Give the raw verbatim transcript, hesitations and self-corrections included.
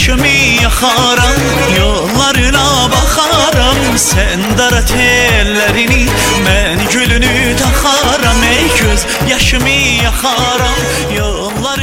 yaşımı yakaram, yollarına bakaram. Sen darat ellerini, ben gülünü takaram. Ey göz yaşımı yakaram, yollarına